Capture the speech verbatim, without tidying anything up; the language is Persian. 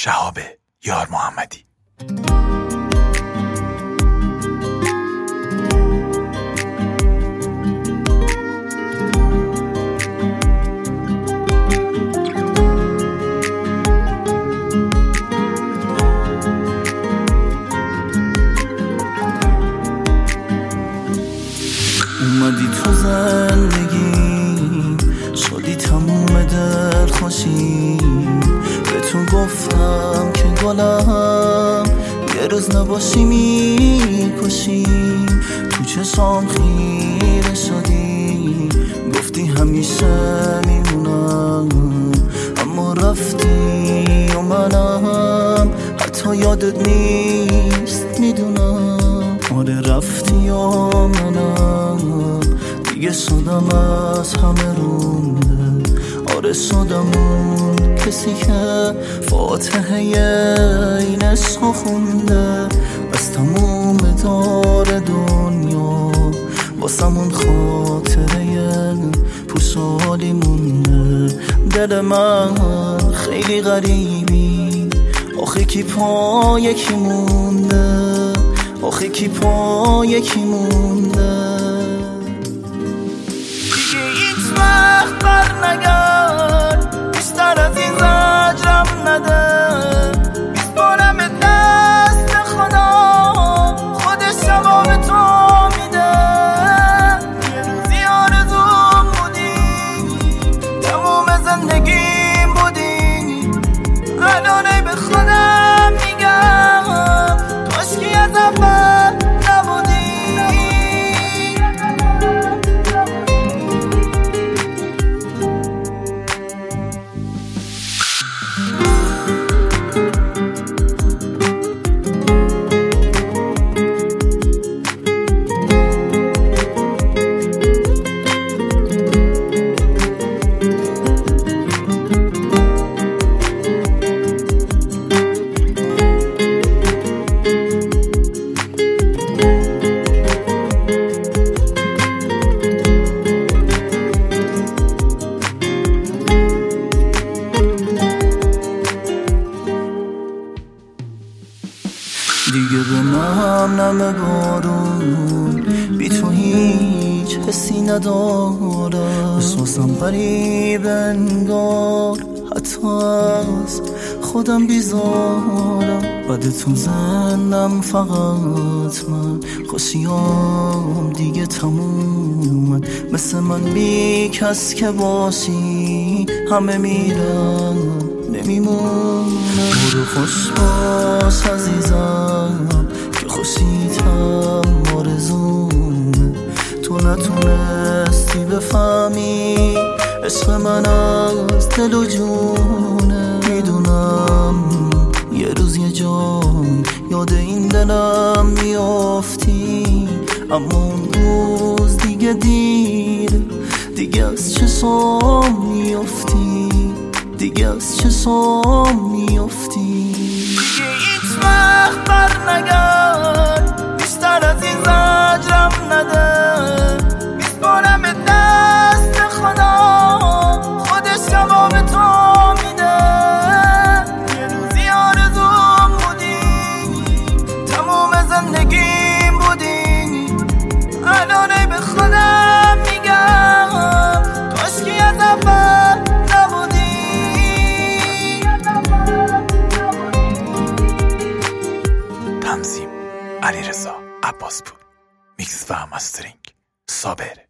شهاب یار محمدی. اومدی تو زندگی، شدی تموم دل خوشی. بهتون گفتم که گلم یه روز نباشی میکشی. تو چشام خیره شدی، گفتی همیشه میمونم، اما رفتی و منم حتی یادت نیست میدونم. آره رفتی و منم دیگه شدم از همه رونده. آره شدم اون کسی که فاتحه این عشق خونده. از تموم دار دنیا واسمون خاطره پوشالی مونده. دل من خیلی غریبی، آخه کی پا یکی مونده، آخه کی پا یکی مونده. دیگه هیچ وقت بر نگرد، بیشتر از این زجرم نده. میسپارم دست خدا، خودش جواب تو میده. یه روزی آرزوم بودی، تموم زندگیم بودی. الان ای به خودم میگم کاشکی از اول نبودی. دیگه به من نم بارون، بی تو هیچ حسی نداره. احساسم غریب انگار، حتی از خودم بیزارم. بعد تو زندم فقط من، خوشیام دیگه تمومن. مثل من بی کس که باشی، همه میرن نمیمونه. برو خوش باش عزیزم که خوشیتم آرزومه. تو نتونستی بفهمی عشق من از دل و جونه. میدونم یه روز یه جای یاد این دلم میافتی، اما اون روز دیگه دیره. دیگه از چشام میافتی، دیگه از چشام میافتی. دیگه هیچ وقت بر نگرد، بیشتر از این زجرم نده. میسپارم دست خدا، خودش جواب تو میده. یه روزی آرزوم بودی، تموم زندگیم بودی. الان ای به خودم میگم کاشکی از اول نبودی. تنظیم علیرضا عباسپور، میکس و مسترینگ صابر.